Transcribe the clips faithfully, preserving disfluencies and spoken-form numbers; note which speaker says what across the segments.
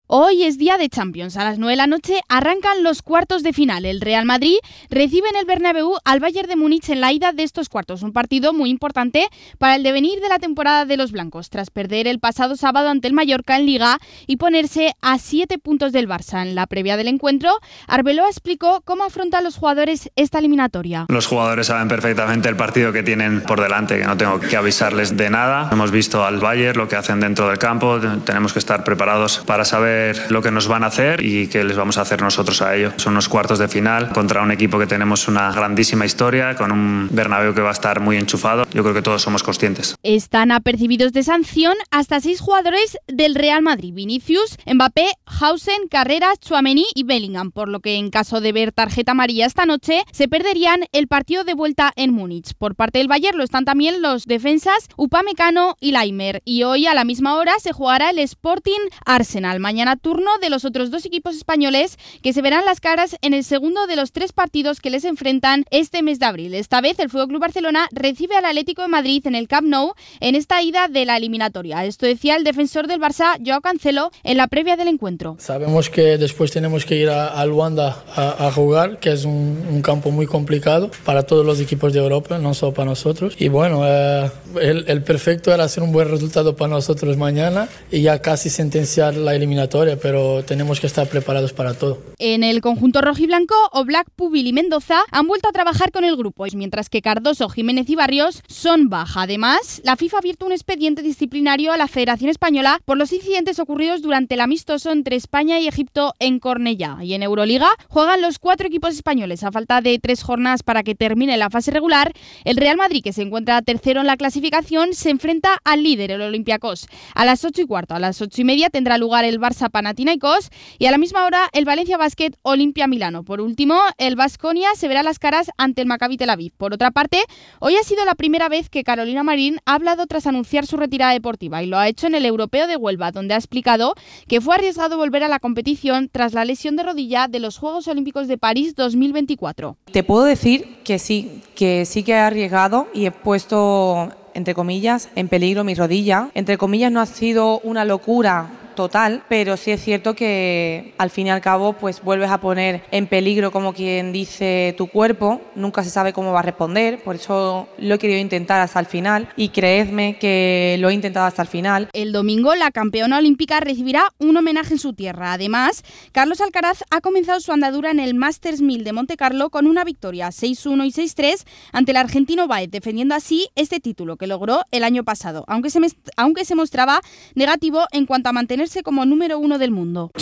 Speaker 1: Hoy es día de Champions. A las nueve de la noche arrancan los cuartos de final. El Real Madrid recibe en el Bernabéu al Bayern de Múnich en la ida de estos cuartos. Un partido muy importante para el devenir de la temporada de los blancos, tras perder el pasado sábado ante el Mallorca en Liga y ponerse a siete puntos del Barça. En la previa del encuentro, Arbeloa explicó cómo afrontan los jugadores esta eliminatoria.
Speaker 2: Los jugadores saben perfectamente el partido que tienen por delante, que no tengo que avisarles de nada. Hemos visto al Bayern, lo que hacen dentro del campo. Tenemos que estar preparados para saber lo que nos van a hacer y qué les vamos a hacer nosotros a ellos. Son unos cuartos de final contra un equipo que tenemos una grandísima historia, con un Bernabéu que va a estar muy enchufado. Yo creo que todos somos conscientes.
Speaker 1: Están apercibidos de sanción hasta seis jugadores del Real Madrid: Vinicius, Mbappé, Hausen, Carreras, Tchouaméni y Bellingham, por lo que en caso de ver tarjeta amarilla esta noche se perderían el partido de vuelta en Múnich. Por parte del Bayern lo están también los defensas Upamecano y Laimer, y hoy a la misma hora se jugará el Sporting Arsenal. Mañana turno de los otros dos equipos españoles que se verán las caras en el segundo de los tres partidos que les enfrentan este mes de abril. Esta vez el F C Barcelona recibe al Atlético de Madrid en el Camp Nou en esta ida de la eliminatoria. Esto decía el defensor del Barça, Joao Cancelo, en la previa del encuentro.
Speaker 3: Sabemos que después tenemos que ir a, a Luanda a, a jugar, que es un, un campo muy complicado para todos los equipos de Europa, no solo para nosotros. Y bueno, eh, el, el perfecto era hacer un buen resultado para nosotros mañana y ya casi sentenciar la eliminatoria, pero tenemos que estar preparados para todo.
Speaker 1: En el conjunto rojiblanco, Oblak, Pubil y Mendoza han vuelto a trabajar con el grupo, mientras que Cardoso, Jiménez y Barrios son baja. Además, la FIFA ha abierto un expediente disciplinario a la Federación Española por los incidentes ocurridos durante el amistoso entre España y Egipto en Cornellá. Y en Euroliga juegan los cuatro equipos españoles. A falta de tres jornadas para que termine la fase regular, el Real Madrid, que se encuentra tercero en la clasificación, se enfrenta al líder, el Olympiacos. A las ocho y cuarto, a las ocho y media tendrá lugar el Barça Panathinaikos y a la misma hora el Valencia Basket Olimpia Milano. Por último, el Baskonia se verá las caras ante el Maccabi Tel Aviv. Por otra parte, hoy ha sido la primera vez que Carolina Marín ha hablado tras anunciar su retirada deportiva, y lo ha hecho en el Europeo de Huelva, donde ha explicado que fue arriesgado volver a la competición tras la lesión de rodilla de los Juegos Olímpicos de París dos mil veinticuatro.
Speaker 4: Te puedo decir que sí, que sí que he arriesgado y he puesto, entre comillas, en peligro mi rodilla. Entre comillas, no ha sido una locura total, pero sí es cierto que al fin y al cabo pues vuelves a poner en peligro, como quien dice, tu cuerpo. Nunca se sabe cómo va a responder, por eso lo he querido intentar hasta el final y creedme que lo he intentado hasta el final.
Speaker 1: El domingo la campeona olímpica recibirá un homenaje en su tierra. Además, Carlos Alcaraz ha comenzado su andadura en el Masters mil de Montecarlo con una victoria seis uno y seis tres ante el argentino Baez, defendiendo así este título que logró el año pasado, aunque se, me, aunque se mostraba negativo en cuanto a mantenerse como número uno del mundo.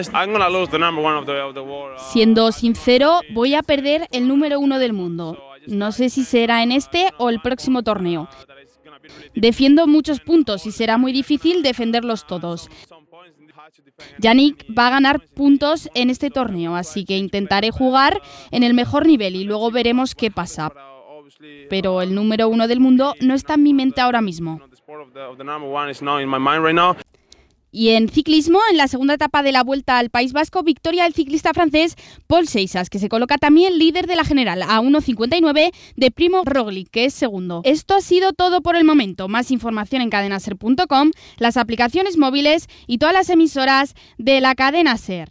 Speaker 1: Siendo sincero, voy a perder el número uno del mundo. No sé si será en este o el próximo torneo. Defiendo muchos puntos y será muy difícil defenderlos todos. Yannick va a ganar puntos en este torneo, así que intentaré jugar en el mejor nivel y luego veremos qué pasa. Pero el número uno del mundo no está en mi mente ahora mismo. Y en ciclismo, en la segunda etapa de la Vuelta al País Vasco, victoria del ciclista francés Paul Seixas, que se coloca también líder de la general a uno cincuenta y nueve de Primo Roglic, que es segundo. Esto ha sido todo por el momento. Más información en cadena ser punto com, las aplicaciones móviles y todas las emisoras de la cadena SER.